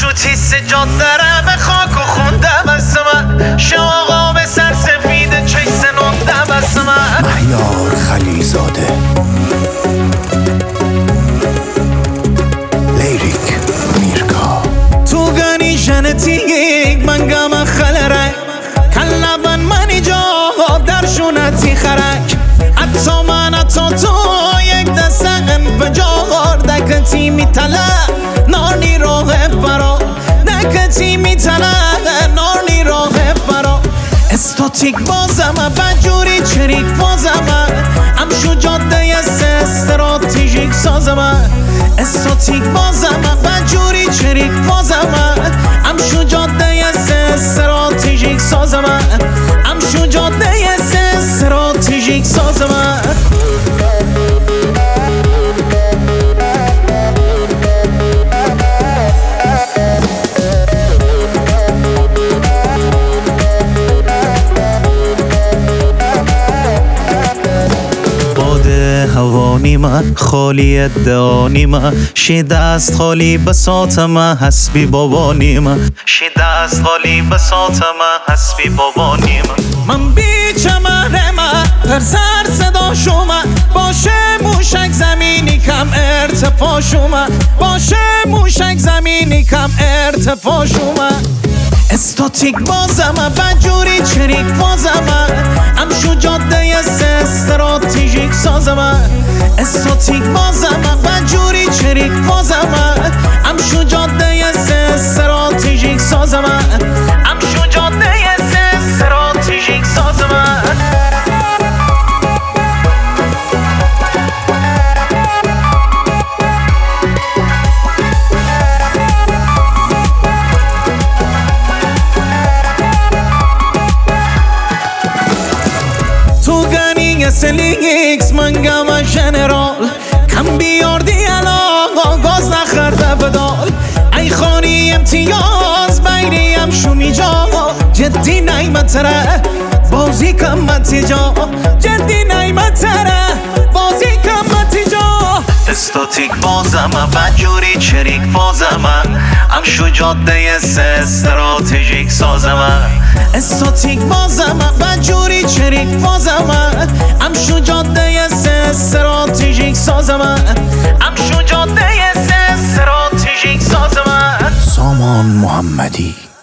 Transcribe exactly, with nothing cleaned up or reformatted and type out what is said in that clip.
شو تیس جاده به خاک و خونده بس من شاقا به سر سفید چیس نونده بس من مهیار خلیزاده لیریک میرکا تو گنی ژنتیک من گم خلره کلبن منی جا در شونتی خرک حتی من حتی تو یک دستن به جاغار دکتی میتله نارنی راه برا دکتی میتله نارنی راه برا استاتیک بازم بجوری چریک بازم ام شو جاده استراتژیک سازم استاتیک بازم بجوری چریک بازم ام شو جاده استراتژیک سازم ام شو جاده استراتژیک سازم هوا نیمه خالی ادعا نیمه شی دست خالی بساط من حسبی بابا نیمه شی دست خالی بساط من حسبی بابا نیمه من بیچه مرمه پر سر صدا شومه باشه موشک زمینی کم ارتفاع شومه باشه موشک زمینی کم ارتفاع شومه استاتیک بازم بجوری چریک بازم ام شو جاده استراتژیک سازم استاتیک بازم بجوری چریک بازم ام شو جاده استراتژیک سازم ام شو جاده استراتژیک سازم سلیکس من گم جنرال کم بیاردی علاقا گاز نخرده بدال ای خانی امتیاز بیریم شومی جا جدی نیمتره بازی کمتی جا جدی نیمتره بازی کمتی جا استاتیک بازم بجوری چریک بازم ام شو جاده استراتژیک سازم استاتیک بازم بجوری چریک بازم ام شو جاده استراتژیک سازم ام شو جاده استراتژیک سازم سامان محمدی